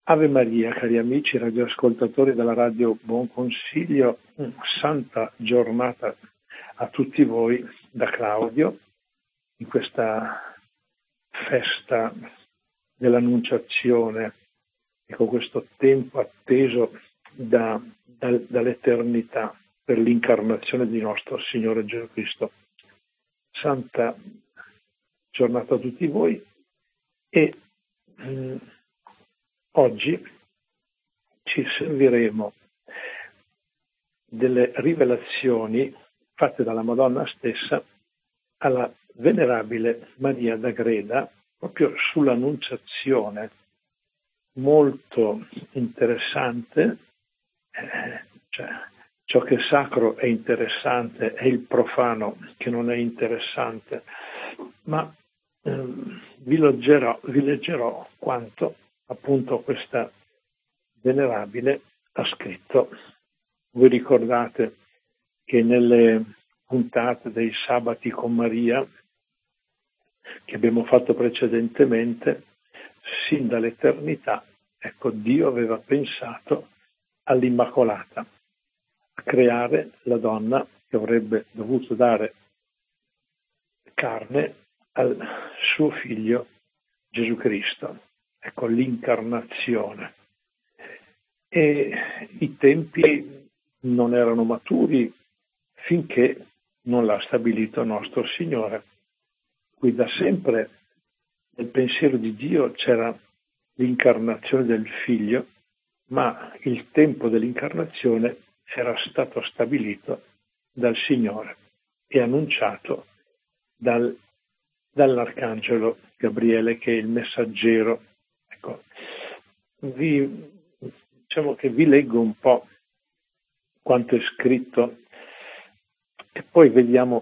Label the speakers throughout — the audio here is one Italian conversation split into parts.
Speaker 1: Ave Maria, cari amici radioascoltatori della Radio Buon Consiglio, santa giornata a tutti voi da Claudio in questa festa dell'Annunciazione e con questo tempo atteso dall'eternità per l'incarnazione di nostro Signore Gesù Cristo. Santa giornata a tutti voi e oggi ci serviremo delle rivelazioni fatte dalla Madonna stessa alla venerabile Maria d'Agreda proprio sull'Annunciazione, molto interessante, cioè ciò che è sacro è interessante, è il profano che non è interessante, ma vi leggerò quanto appunto questa venerabile ha scritto. Voi ricordate che nelle puntate dei sabati con Maria che abbiamo fatto precedentemente, sin dall'eternità, ecco, Dio aveva pensato all'Immacolata, a creare la donna che avrebbe dovuto dare carne al suo figlio Gesù Cristo. Ecco l'incarnazione. E i tempi non erano maturi finché non l'ha stabilito nostro Signore. Qui da sempre nel pensiero di Dio c'era l'incarnazione del figlio, ma il tempo dell'incarnazione era stato stabilito dal Signore e annunciato dall'Arcangelo Gabriele, che è il messaggero. Ecco, diciamo che vi leggo un po' quanto è scritto e poi vediamo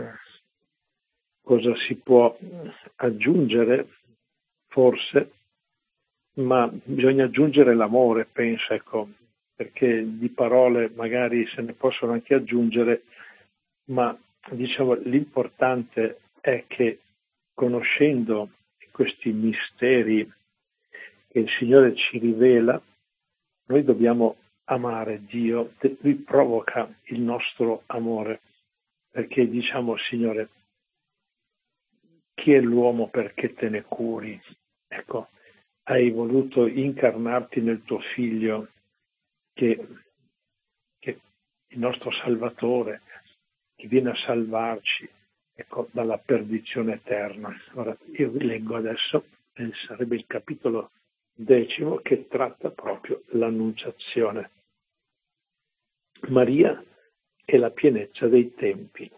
Speaker 1: cosa si può aggiungere, forse, ma bisogna aggiungere l'amore, penso, ecco, perché di parole magari se ne possono anche aggiungere, ma diciamo l'importante è che conoscendo questi misteri che il Signore ci rivela, noi dobbiamo amare Dio, Lui provoca il nostro amore, perché diciamo, Signore, chi è l'uomo perché te ne curi? Ecco, hai voluto incarnarti nel tuo Figlio, che è il nostro Salvatore, che viene a salvarci, ecco, dalla perdizione eterna. Ora, io vi leggo adesso, sarebbe il capitolo 10 che tratta proprio l'Annunciazione. Maria e la pienezza dei tempi.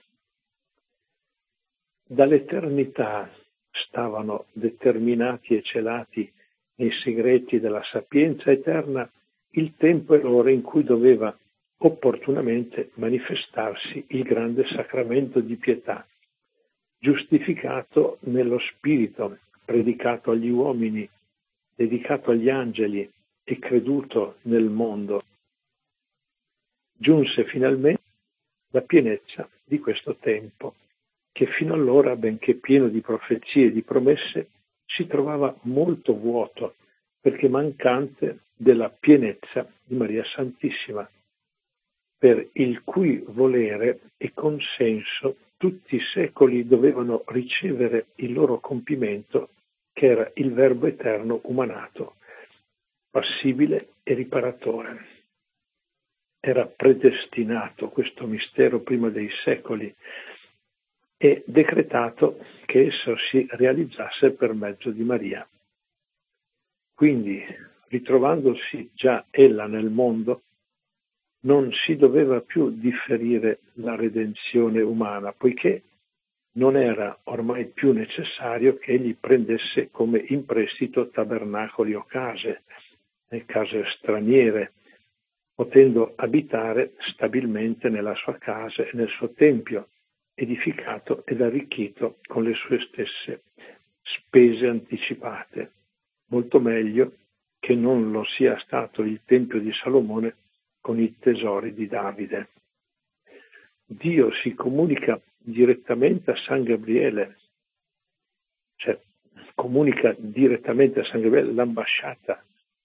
Speaker 1: Dall'eternità stavano determinati e celati nei segreti della sapienza eterna il tempo e l'ora in cui doveva opportunamente manifestarsi il grande sacramento di pietà, giustificato nello Spirito, predicato agli uomini, dedicato agli angeli e creduto nel mondo. Giunse finalmente la pienezza di questo tempo, che fino allora, benché pieno di profezie e di promesse, si trovava molto vuoto, perché mancante della pienezza di Maria Santissima, per il cui volere e consenso tutti i secoli dovevano ricevere il loro compimento, che era il Verbo eterno umanato, passibile e riparatore. Era predestinato questo mistero prima dei secoli e decretato che esso si realizzasse per mezzo di Maria. Quindi, ritrovandosi già ella nel mondo, non si doveva più differire la redenzione umana, poiché non era ormai più necessario che egli prendesse come in prestito tabernacoli o case straniere, potendo abitare stabilmente nella sua casa e nel suo tempio, edificato ed arricchito con le sue stesse spese anticipate. Molto meglio che non lo sia stato il tempio di Salomone con i tesori di Davide. Dio si comunica direttamente a San Gabriele, cioè comunica direttamente a San Gabriele l'ambasciata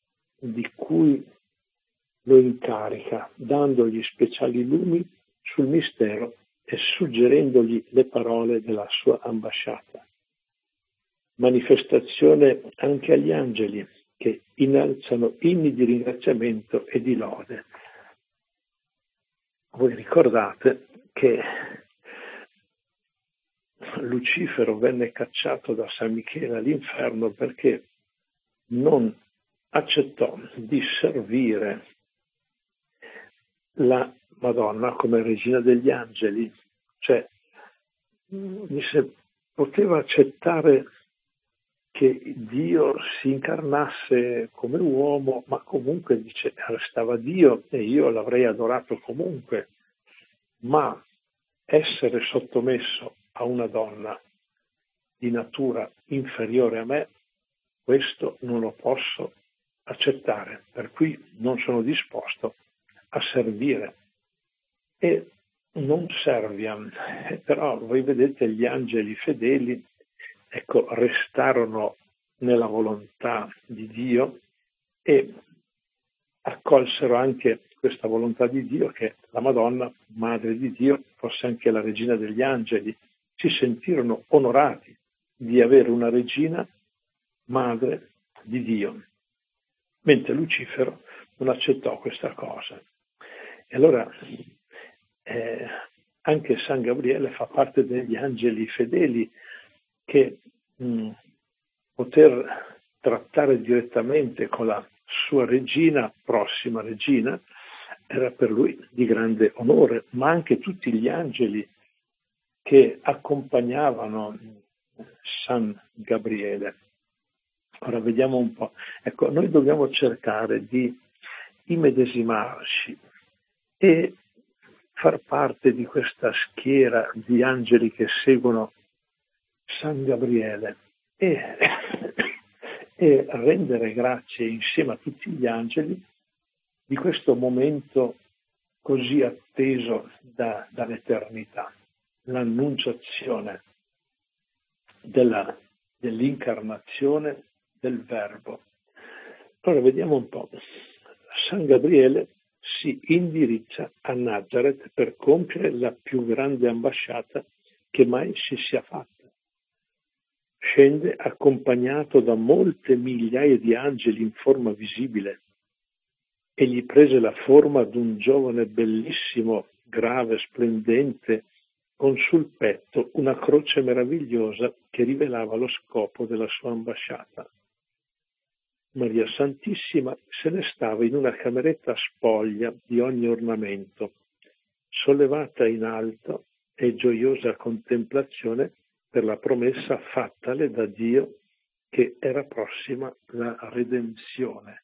Speaker 1: di cui lo incarica, dandogli speciali lumi sul mistero e suggerendogli le parole della sua ambasciata. Manifestazione anche agli angeli, che innalzano inni di ringraziamento e di lode. Voi ricordate che Lucifero venne cacciato da San Michele all'inferno perché non accettò di servire la Madonna come regina degli angeli, cioè poteva accettare che Dio si incarnasse come uomo, ma comunque dice restava Dio e io l'avrei adorato comunque, ma essere sottomesso a una donna di natura inferiore a me, questo non lo posso accettare, per cui non sono disposto a servire. E non serviam, però voi vedete gli angeli fedeli, ecco, restarono nella volontà di Dio e accolsero anche questa volontà di Dio che la Madonna, Madre di Dio, fosse anche la regina degli angeli. Si sentirono onorati di avere una regina madre di Dio, mentre Lucifero non accettò questa cosa. E allora anche San Gabriele fa parte degli angeli fedeli che poter trattare direttamente con la sua regina, prossima regina, era per lui di grande onore, ma anche tutti gli angeli che accompagnavano San Gabriele. Ora vediamo un po'. Ecco, noi dobbiamo cercare di immedesimarci e far parte di questa schiera di angeli che seguono San Gabriele e rendere grazie insieme a tutti gli angeli di questo momento così atteso dall'eternità, l'annunciazione dell'incarnazione del Verbo. Allora vediamo un po'. San Gabriele si indirizza a Nazareth per compiere la più grande ambasciata che mai si sia fatta. Scende accompagnato da molte migliaia di angeli in forma visibile. Egli prese la forma di un giovane bellissimo, grave, splendente, con sul petto una croce meravigliosa che rivelava lo scopo della sua ambasciata. Maria Santissima se ne stava in una cameretta spoglia di ogni ornamento, sollevata in alto e gioiosa contemplazione per la promessa fattale da Dio che era prossima la redenzione.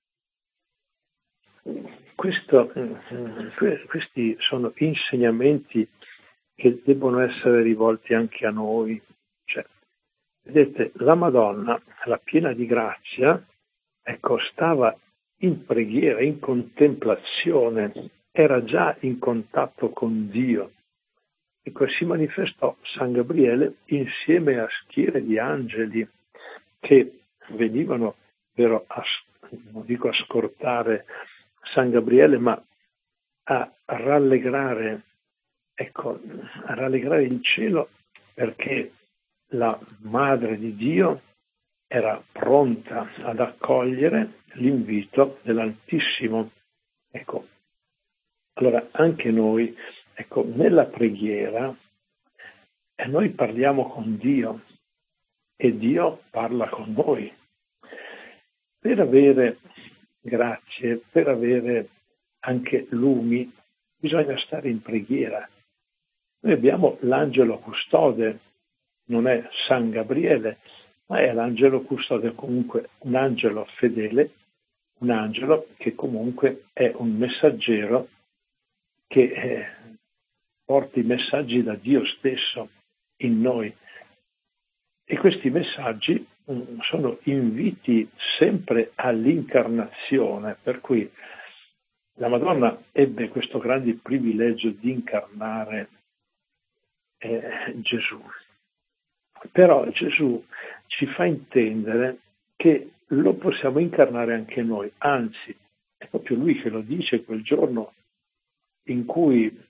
Speaker 1: Questi sono insegnamenti che debbono essere rivolti anche a noi. Cioè, vedete, la Madonna, la piena di grazia, ecco, stava in preghiera, in contemplazione, era già in contatto con Dio. Ecco, si manifestò San Gabriele insieme a schiere di angeli che venivano, non dico a scortare San Gabriele, ma a rallegrare, ecco, a rallegrare il cielo perché la Madre di Dio era pronta ad accogliere l'invito dell'Altissimo. Ecco, allora anche noi, ecco, nella preghiera noi parliamo con Dio e Dio parla con noi. Per avere grazie, per avere anche lumi, bisogna stare in preghiera. Noi abbiamo l'angelo custode, non è San Gabriele, ma è l'angelo custode, comunque un angelo fedele, un angelo che comunque è un messaggero che porta i messaggi da Dio stesso in noi. E questi messaggi sono inviti sempre all'incarnazione, per cui la Madonna ebbe questo grande privilegio di incarnare Gesù. Però Gesù ci fa intendere che lo possiamo incarnare anche noi, anzi, è proprio lui che lo dice quel giorno in cui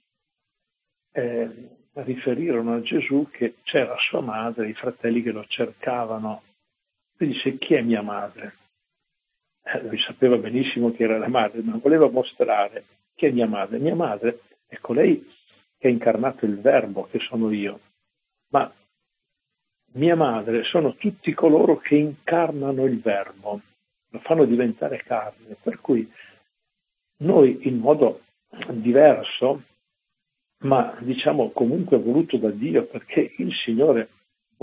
Speaker 1: riferirono a Gesù che c'era sua madre, i fratelli che lo cercavano. Lui dice: chi è mia madre? Lui sapeva benissimo che era la madre, ma voleva mostrare: chi è mia madre? Mia madre è colei che ha incarnato il Verbo, che sono io, ma mia madre sono tutti coloro che incarnano il Verbo, lo fanno diventare carne, per cui noi in modo diverso, ma diciamo comunque voluto da Dio, perché il Signore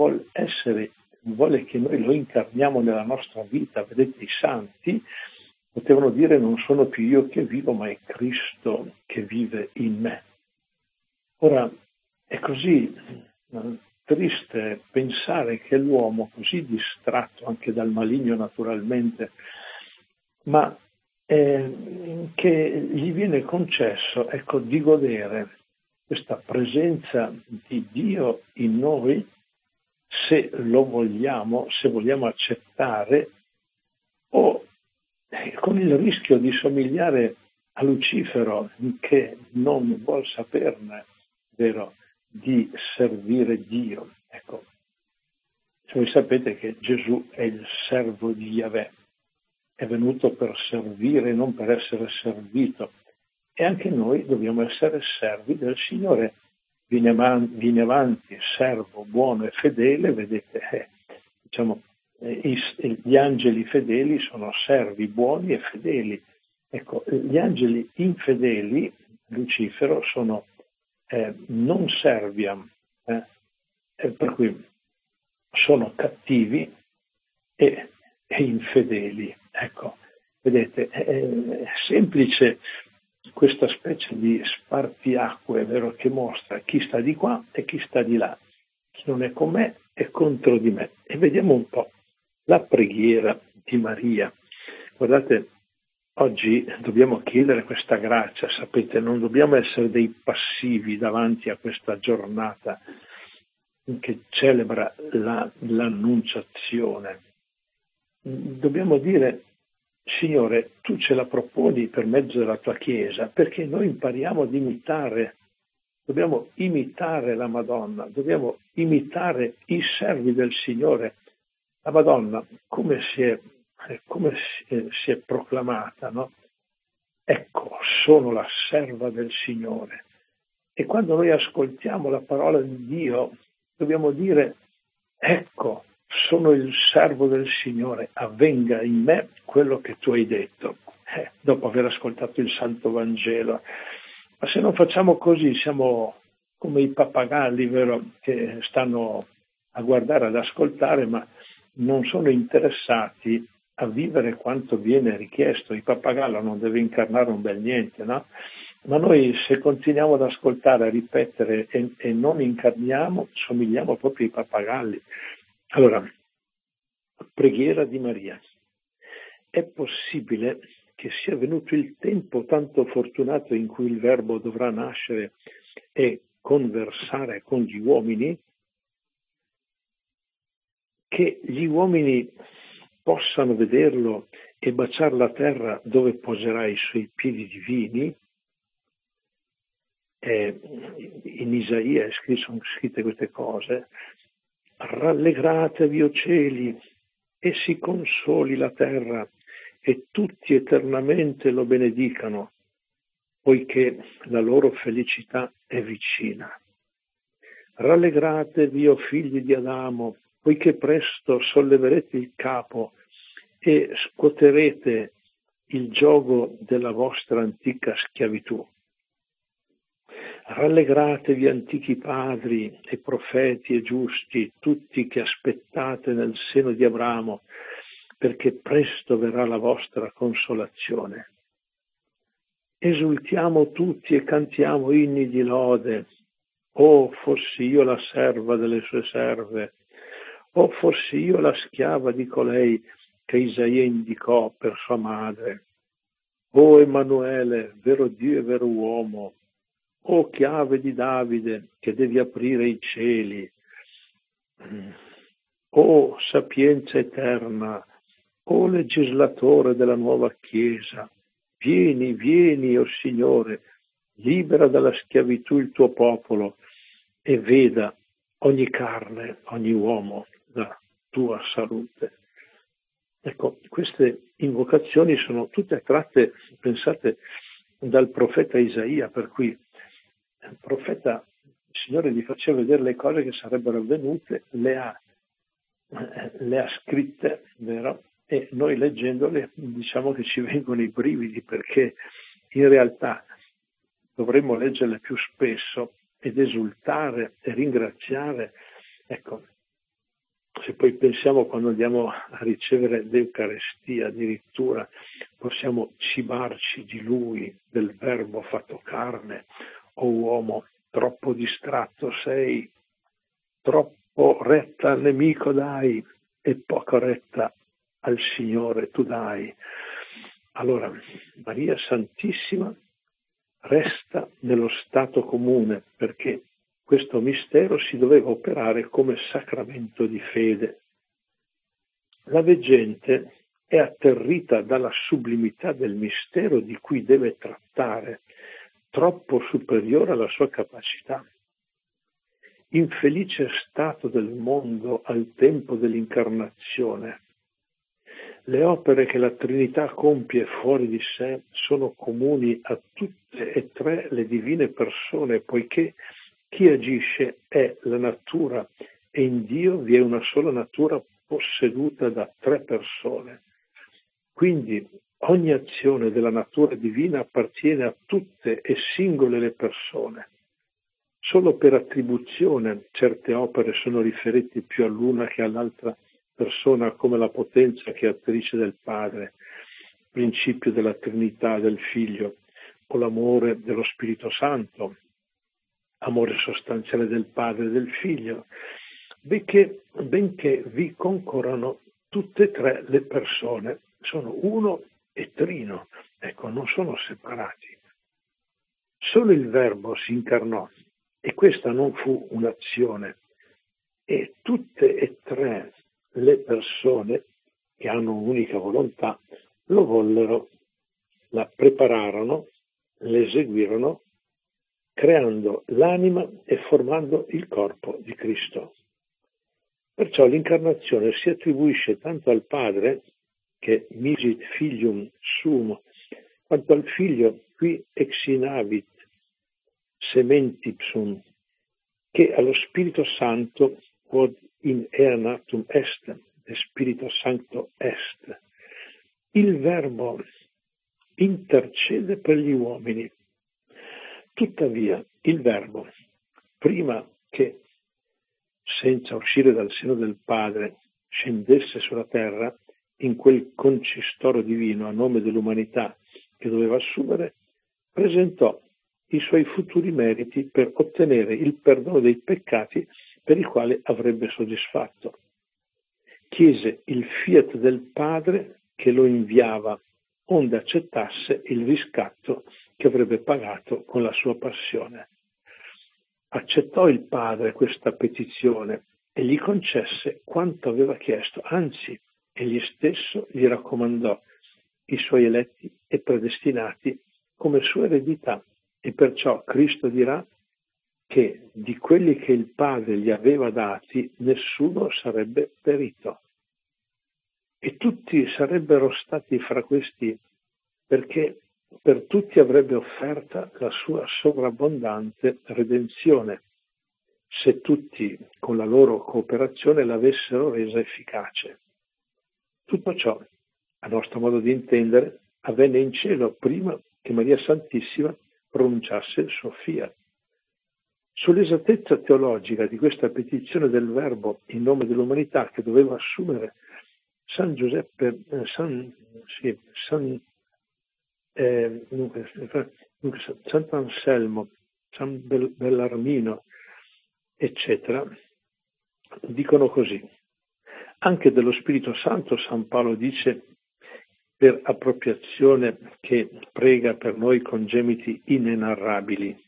Speaker 1: vuole che noi lo incarniamo nella nostra vita. Vedete, i santi potevano dire: non sono più io che vivo, ma è Cristo che vive in me. Ora, è così triste pensare che l'uomo, così distratto anche dal maligno naturalmente, ma che gli viene concesso, ecco, di godere questa presenza di Dio in noi, se lo vogliamo, se vogliamo accettare, o con il rischio di somigliare a Lucifero, che non vuol saperne, vero, di servire Dio. Ecco, voi sapete che Gesù è il servo di Yahweh, è venuto per servire, non per essere servito. E anche noi dobbiamo essere servi del Signore. Viene avanti, servo buono e fedele, vedete, gli angeli fedeli sono servi buoni e fedeli. Ecco, gli angeli infedeli, Lucifero, sono non serviam, per cui sono cattivi e infedeli. Ecco, vedete, è semplice questa specie di spartiacque, vero, che mostra chi sta di qua e chi sta di là, chi non è con me è contro di me. E vediamo un po' la preghiera di Maria. Guardate, oggi dobbiamo chiedere questa grazia, sapete, non dobbiamo essere dei passivi davanti a questa giornata che celebra l'annunciazione. Dobbiamo dire: Signore, tu ce la proponi per mezzo della tua Chiesa, perché noi impariamo ad imitare, dobbiamo imitare la Madonna, dobbiamo imitare i servi del Signore. La Madonna, come si è proclamata, no? Ecco, sono la serva del Signore. E quando noi ascoltiamo la parola di Dio, dobbiamo dire: ecco, sono il servo del Signore, avvenga in me quello che tu hai detto, dopo aver ascoltato il Santo Vangelo. Ma se non facciamo così, siamo come i pappagalli, vero, che stanno a guardare, ad ascoltare, ma non sono interessati a vivere quanto viene richiesto. Il pappagallo non deve incarnare un bel niente, no? Ma noi, se continuiamo ad ascoltare, a ripetere e non incarniamo, somigliamo proprio ai pappagalli. Allora, preghiera di Maria. È possibile che sia venuto il tempo tanto fortunato in cui il Verbo dovrà nascere e conversare con gli uomini, che gli uomini possano vederlo e baciare la terra dove poserà i suoi piedi divini. In Isaia sono scritte queste cose: rallegratevi, o cieli, e si consoli la terra, e tutti eternamente lo benedicano, poiché la loro felicità è vicina. Rallegratevi, o figli di Adamo, poiché presto solleverete il capo e scuoterete il giogo della vostra antica schiavitù. Rallegratevi, antichi padri e profeti e giusti, tutti che aspettate nel seno di Abramo, perché presto verrà la vostra consolazione. Esultiamo tutti e cantiamo inni di lode. Oh, fossi io la serva delle sue serve, oh, fossi io la schiava di colei che Isaia indicò per sua madre. Oh, Emanuele, vero Dio e vero uomo, oh, chiave di Davide che devi aprire i cieli, oh, sapienza eterna, O legislatore della nuova Chiesa, vieni, vieni, o Signore, libera dalla schiavitù il tuo popolo e veda ogni carne, ogni uomo la tua salute. Ecco, queste invocazioni sono tutte tratte, pensate, dal profeta Isaia, per cui il profeta, il Signore gli faceva vedere le cose che sarebbero avvenute, le ha scritte, vero? E noi leggendole diciamo che ci vengono i brividi, perché in realtà dovremmo leggerle più spesso ed esultare e ringraziare. Ecco, se poi pensiamo quando andiamo a ricevere l'Eucarestia, addirittura possiamo cibarci di Lui, del Verbo fatto carne. O uomo, troppo distratto sei, troppo retta al nemico dai e poca retta al Signore tu dai. Allora, Maria Santissima resta nello stato comune, perché questo mistero si doveva operare come sacramento di fede. La veggente è atterrita dalla sublimità del mistero di cui deve trattare, troppo superiore alla sua capacità. Infelice stato del mondo al tempo dell'incarnazione. Le opere che la Trinità compie fuori di sé sono comuni a tutte e tre le divine persone, poiché chi agisce è la natura e in Dio vi è una sola natura posseduta da tre persone. Quindi ogni azione della natura divina appartiene a tutte e singole le persone. Solo per attribuzione certe opere sono riferite più all'una che all'altra persona, come la potenza che è attrice del Padre, principio della Trinità del Figlio, o l'amore dello Spirito Santo, amore sostanziale del Padre e del Figlio, benché vi concorrano tutte e tre le persone, sono uno e trino, ecco, non sono separati. Solo il Verbo si incarnò e questa non fu un'azione, e tutte e tre le persone che hanno un'unica volontà lo vollero, la prepararono, l'eseguirono, creando l'anima e formando il corpo di Cristo. Perciò l'incarnazione si attribuisce tanto al Padre, che misit filium sum, quanto al Figlio, qui exinavit sementipsum, che allo Spirito Santo, quod in ea natum est, e Spirito Santo est. Il Verbo intercede per gli uomini. Tuttavia, il Verbo, prima che, senza uscire dal seno del Padre, scendesse sulla terra in quel concistoro divino a nome dell'umanità che doveva assumere, presentò i suoi futuri meriti per ottenere il perdono dei peccati per i quali avrebbe soddisfatto. Chiese il fiat del Padre che lo inviava, onde accettasse il riscatto che avrebbe pagato con la sua passione. Accettò il Padre questa petizione e gli concesse quanto aveva chiesto, anzi, egli stesso gli raccomandò i suoi eletti e predestinati come sua eredità, e perciò Cristo dirà che di quelli che il Padre gli aveva dati nessuno sarebbe perito. E tutti sarebbero stati fra questi, perché per tutti avrebbe offerta la sua sovrabbondante redenzione, se tutti con la loro cooperazione l'avessero resa efficace. Tutto ciò, a nostro modo di intendere, avvenne in cielo prima che Maria Santissima pronunciasse il suo fiat. Sull'esattezza teologica di questa petizione del Verbo in nome dell'umanità che doveva assumere Sant'Anselmo, San Bellarmino, eccetera, dicono così. Anche dello Spirito Santo San Paolo dice per appropriazione che prega per noi con gemiti inenarrabili.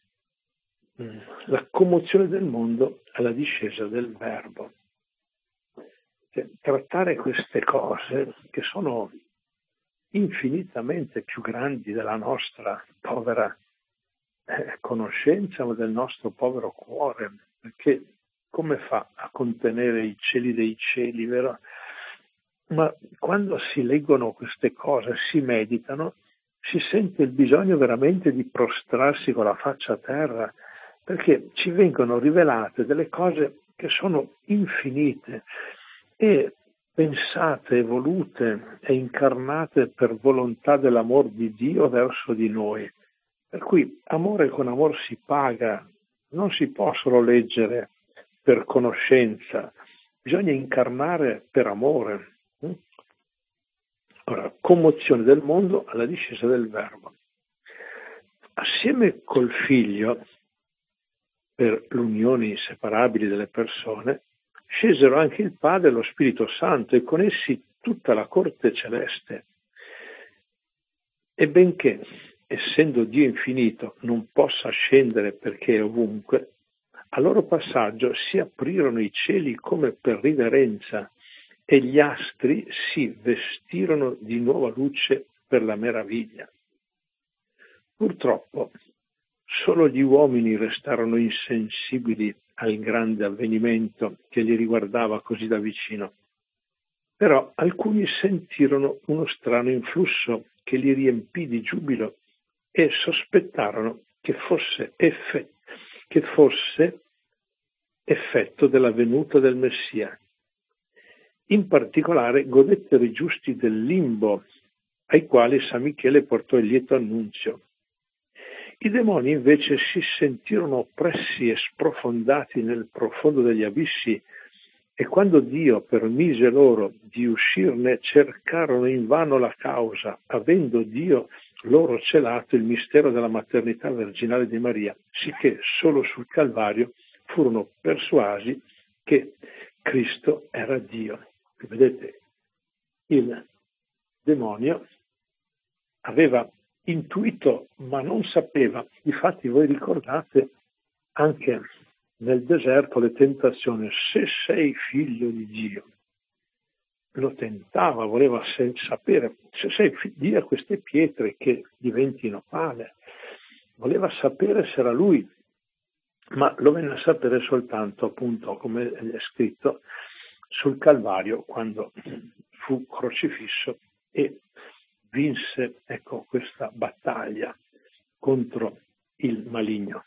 Speaker 1: La commozione del mondo alla discesa del Verbo. trattare queste cose che sono infinitamente più grandi della nostra povera conoscenza, ma del nostro povero cuore, perché come fa a contenere i cieli dei cieli, vero? Ma quando si leggono queste cose, si meditano, si sente il bisogno veramente di prostrarsi con la faccia a terra, perché ci vengono rivelate delle cose che sono infinite e pensate, evolute e incarnate per volontà dell'amor di Dio verso di noi. Per cui amore con amor si paga, non si possono leggere per conoscenza, bisogna incarnare per amore. Ora, commozione del mondo alla discesa del Verbo. Assieme col Figlio, per l'unione inseparabile delle persone, scesero anche il Padre e lo Spirito Santo e con essi tutta la corte celeste. E benché, essendo Dio infinito, non possa scendere perché è ovunque, a loro passaggio si aprirono i cieli come per riverenza e gli astri si vestirono di nuova luce per la meraviglia. Purtroppo, solo gli uomini restarono insensibili al grande avvenimento che li riguardava così da vicino. Però alcuni sentirono uno strano influsso che li riempì di giubilo e sospettarono che fosse effetto della venuta del Messia. In particolare godettero i giusti del limbo, ai quali San Michele portò il lieto annunzio. I demoni invece si sentirono oppressi e sprofondati nel profondo degli abissi e quando Dio permise loro di uscirne cercarono invano la causa, avendo Dio loro celato il mistero della maternità virginale di Maria, sicché solo sul Calvario furono persuasi che Cristo era Dio. Vedete, il demonio aveva intuito ma non sapeva. Difatti voi ricordate anche nel deserto le tentazioni, se sei figlio di Dio. Lo tentava, voleva sapere, se sei di a queste pietre che diventino pane. Voleva sapere se era lui, ma lo venne a sapere soltanto, appunto, come è scritto, sul Calvario, quando fu crocifisso e vinse, ecco, questa battaglia contro il maligno.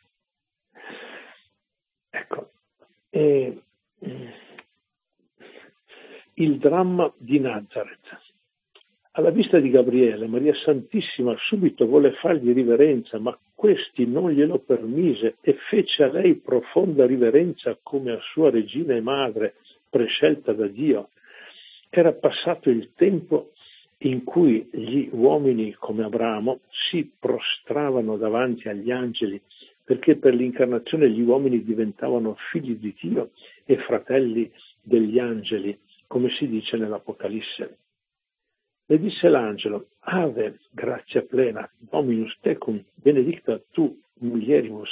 Speaker 1: Ecco, il dramma di Nazareth. Alla vista di Gabriele, Maria Santissima subito volle fargli riverenza, ma questi non glielo permise e fece a lei profonda riverenza come a sua regina e madre, prescelta da Dio. Era passato il tempo in cui gli uomini come Abramo si prostravano davanti agli angeli, perché per l'incarnazione gli uomini diventavano figli di Dio e fratelli degli angeli, come si dice nell'Apocalisse. Le disse l'angelo: Ave, grazia plena, Dominus tecum, benedicta tu mulieribus.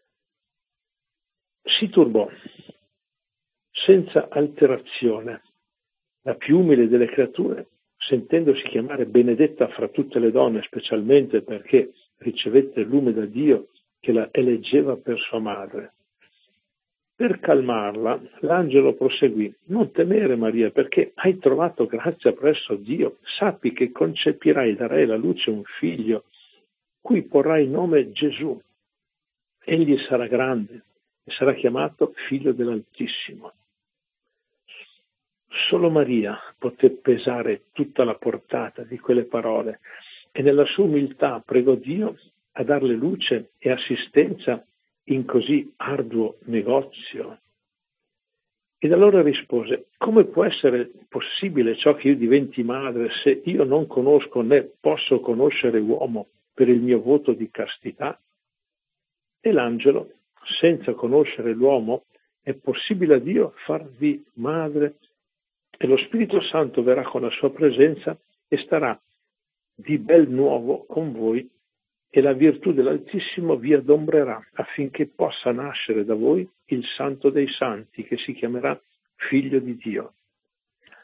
Speaker 1: Si turbò, senza alterazione. La più umile delle creature, sentendosi chiamare benedetta fra tutte le donne, specialmente perché ricevette il lume da Dio che la eleggeva per sua madre. Per calmarla, l'angelo proseguì: non temere, Maria, perché hai trovato grazia presso Dio. Sappi che concepirai e darai alla luce un figlio, cui porrai il nome Gesù. Egli sarà grande e sarà chiamato Figlio dell'Altissimo. Solo Maria poté pesare tutta la portata di quelle parole e nella sua umiltà pregò Dio a darle luce e assistenza in così arduo negozio. Ed allora rispose: come può essere possibile ciò che io diventi madre se io non conosco né posso conoscere uomo per il mio voto di castità? E l'angelo, senza conoscere l'uomo, è possibile a Dio farvi madre, e lo Spirito Santo verrà con la sua presenza e starà di bel nuovo con voi, e la virtù dell'Altissimo vi adombrerà affinché possa nascere da voi il Santo dei Santi, che si chiamerà Figlio di Dio.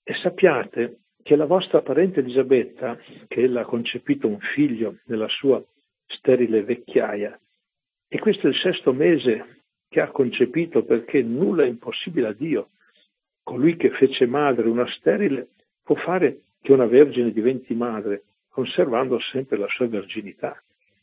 Speaker 1: E sappiate che la vostra parente Elisabetta, che ella ha concepito un figlio nella sua sterile vecchiaia, e questo è il 6° mese che ha concepito, perché nulla è impossibile a Dio. Colui che fece madre una sterile può fare che una vergine diventi madre, conservando sempre la sua verginità.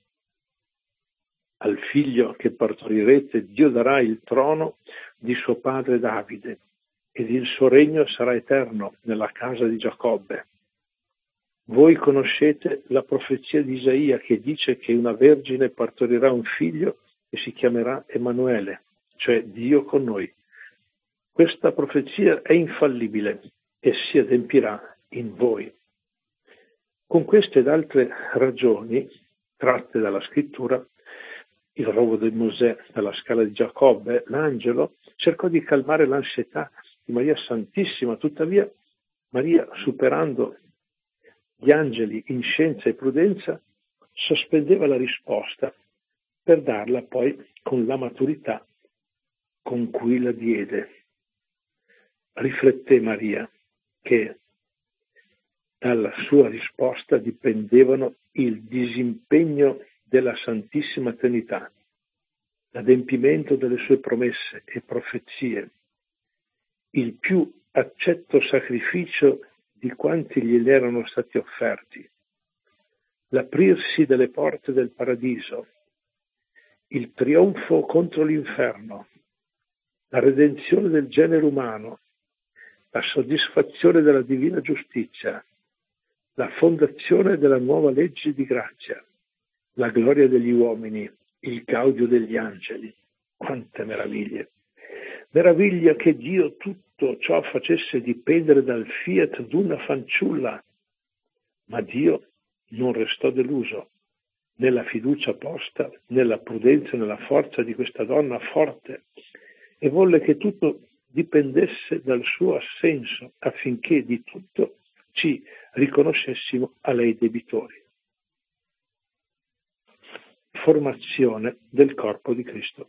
Speaker 1: Al figlio che partorirete Dio darà il trono di suo padre Davide, ed il suo regno sarà eterno nella casa di Giacobbe. Voi conoscete la profezia di Isaia che dice che una vergine partorirà un figlio e si chiamerà Emanuele, cioè Dio con noi. Questa profezia è infallibile e si adempirà in voi. Con queste ed altre ragioni, tratte dalla scrittura, il rovo di Mosè dalla scala di Giacobbe, l'angelo cercò di calmare l'ansietà di Maria Santissima. Tuttavia, Maria, superando gli angeli in scienza e prudenza, sospendeva la risposta per darla poi con la maturità con cui la diede. Rifletté Maria che dalla sua risposta dipendevano il disimpegno della Santissima Trinità, l'adempimento delle sue promesse e profezie, il più accetto sacrificio di quanti gli erano stati offerti, l'aprirsi delle porte del paradiso, il trionfo contro l'inferno, la redenzione del genere umano, la soddisfazione della divina giustizia, la fondazione della nuova legge di grazia, la gloria degli uomini, il gaudio degli angeli. Quante meraviglie! Meraviglia che Dio tutto ciò facesse dipendere dal fiat d'una fanciulla, ma Dio non restò deluso nella fiducia posta, nella prudenza e nella forza di questa donna forte, e volle che tutto dipendesse dal suo assenso, affinché di tutto ci riconoscessimo a lei debitori. Formazione del corpo di Cristo.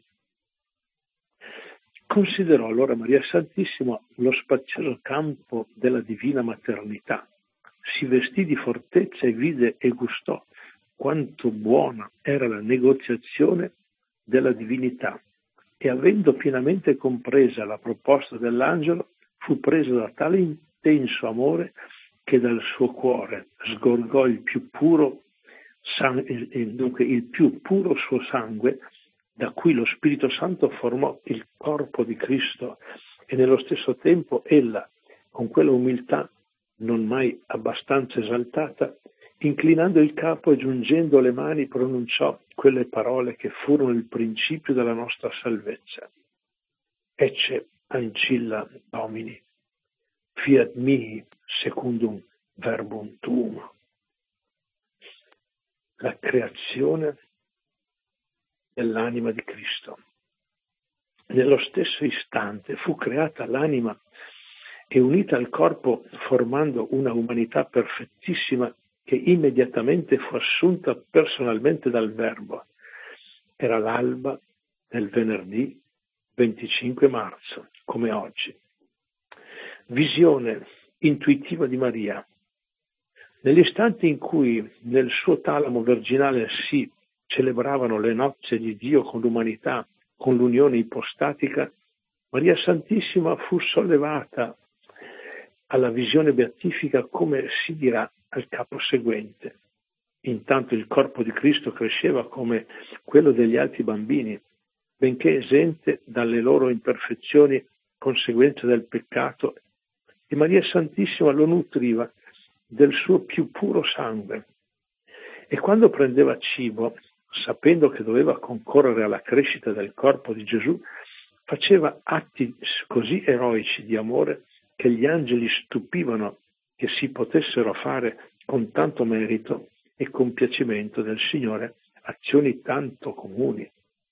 Speaker 1: Considerò allora Maria Santissima lo spazioso campo della divina maternità, si vestì di fortezza e vide e gustò quanto buona era la negoziazione della divinità, e avendo pienamente compresa la proposta dell'angelo, fu presa da tale intenso amore che dal suo cuore sgorgò il più puro suo sangue, da cui lo Spirito Santo formò il corpo di Cristo, e nello stesso tempo ella, con quella umiltà non mai abbastanza esaltata, inclinando il capo e giungendo le mani, pronunciò quelle parole che furono il principio della nostra salvezza. Ecce ancilla Domini, fiat mihi secundum verbum tuum. La creazione dell'anima di Cristo. Nello stesso istante fu creata l'anima e unita al corpo, formando una umanità perfettissima che immediatamente fu assunta personalmente dal Verbo. Era l'alba del venerdì 25 marzo, come oggi. Visione intuitiva di Maria. Negli istanti in cui nel suo talamo virginale si celebravano le nozze di Dio con l'umanità, con l'unione ipostatica, Maria Santissima fu sollevata alla visione beatifica, come si dirà al capo seguente. Intanto il corpo di Cristo cresceva come quello degli altri bambini, benché esente dalle loro imperfezioni conseguenze del peccato, e Maria Santissima lo nutriva del suo più puro sangue. E quando prendeva cibo, sapendo che doveva concorrere alla crescita del corpo di Gesù, faceva atti così eroici di amore che gli angeli stupivano che si potessero fare con tanto merito e compiacimento del Signore azioni tanto comuni.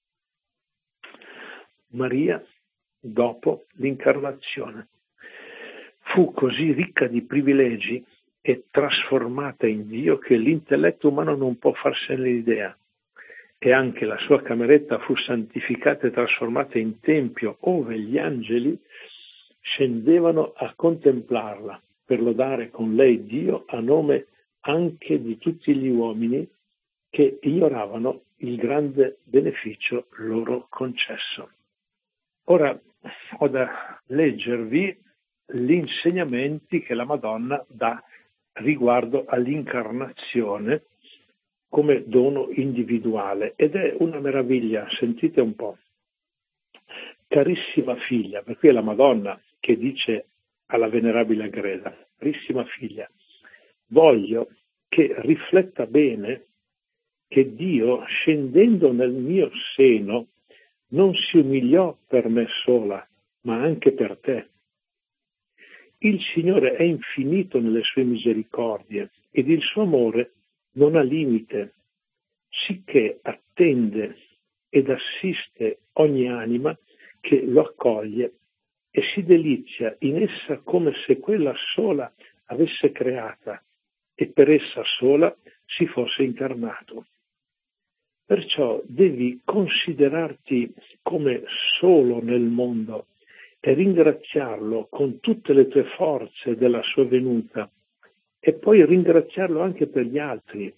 Speaker 1: Maria, dopo l'incarnazione, fu così ricca di privilegi e trasformata in Dio che l'intelletto umano non può farsene l'idea, e anche la sua cameretta fu santificata e trasformata in tempio, ove gli angeli scendevano a contemplarla, per lodare con lei Dio a nome anche di tutti gli uomini che ignoravano il grande beneficio loro concesso. Ora ho da leggervi gli insegnamenti che la Madonna dà riguardo all'incarnazione come dono individuale, ed è una meraviglia, sentite un po'. Carissima figlia, per cui è la Madonna che dice alla venerabile Agreda, carissima figlia, voglio che rifletta bene che Dio, scendendo nel mio seno, non si umiliò per me sola, ma anche per te. Il Signore è infinito nelle sue misericordie ed il suo amore non ha limite, sicché attende ed assiste ogni anima che lo accoglie e si delizia in essa come se quella sola avesse creata e per essa sola si fosse incarnato. Perciò devi considerarti come solo nel mondo e ringraziarlo con tutte le tue forze della sua venuta e poi ringraziarlo anche per gli altri.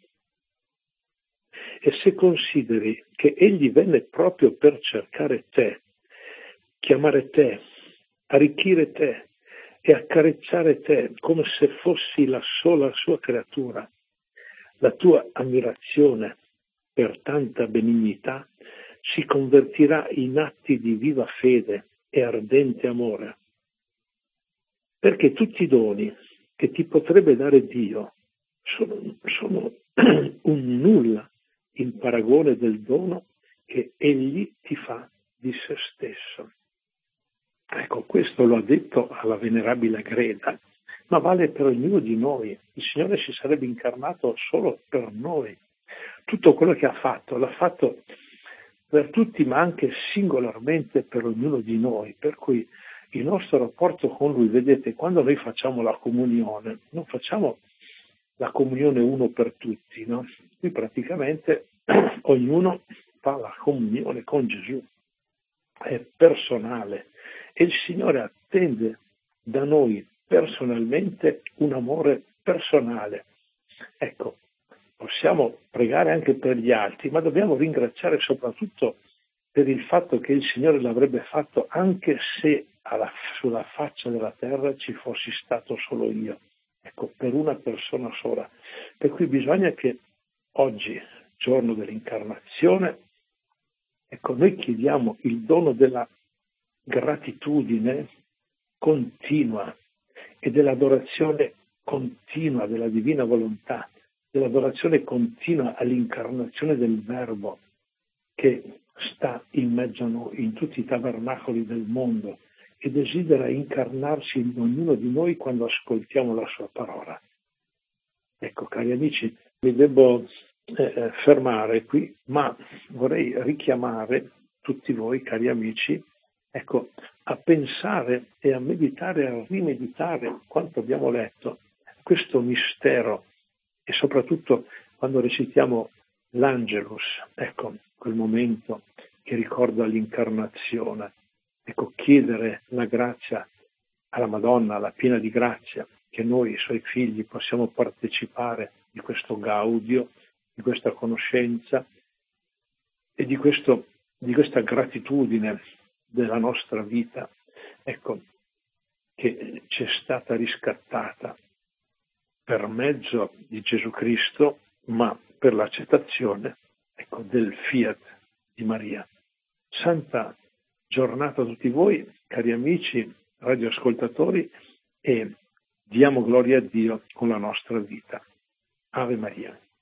Speaker 1: E se consideri che egli venne proprio per cercare te, chiamare te, arricchire te e accarezzare te come se fossi la sola sua creatura, la tua ammirazione per tanta benignità si convertirà in atti di viva fede e ardente amore. Perché tutti i doni che ti potrebbe dare Dio sono un nulla in paragone del dono che Egli ti fa di se stesso. Ecco, questo lo ha detto alla venerabile Agreda, ma vale per ognuno di noi. Il Signore si sarebbe incarnato solo per noi. Tutto quello che ha fatto, l'ha fatto per tutti, ma anche singolarmente per ognuno di noi. Per cui il nostro rapporto con Lui, vedete, quando noi facciamo la comunione, non facciamo la comunione uno per tutti, no? Qui praticamente ognuno fa la comunione con Gesù, è personale. E il Signore attende da noi personalmente un amore personale. Ecco, possiamo pregare anche per gli altri, ma dobbiamo ringraziare soprattutto per il fatto che il Signore l'avrebbe fatto anche se sulla faccia della terra ci fossi stato solo io. Ecco, per una persona sola. Per cui bisogna che oggi, giorno dell'incarnazione, ecco, noi chiediamo il dono della gratitudine continua e dell'adorazione continua della divina volontà, dell'adorazione continua all'incarnazione del Verbo che sta in mezzo a noi, in tutti i tabernacoli del mondo, e desidera incarnarsi in ognuno di noi quando ascoltiamo la sua parola. Ecco, cari amici, mi devo fermare qui, ma vorrei richiamare tutti voi, cari amici, ecco, a pensare e a meditare, a rimeditare quanto abbiamo letto, questo mistero, e soprattutto quando recitiamo l'Angelus, ecco, quel momento che ricorda l'incarnazione. Ecco, chiedere la grazia alla Madonna, alla piena di grazia, che noi, suoi figli, possiamo partecipare di questo gaudio, di questa conoscenza e di questa gratitudine della nostra vita, ecco, che ci è stata riscattata per mezzo di Gesù Cristo, ma per l'accettazione, ecco, del fiat di Maria. Santa giornata a tutti voi, cari amici radioascoltatori, e diamo gloria a Dio con la nostra vita. Ave Maria.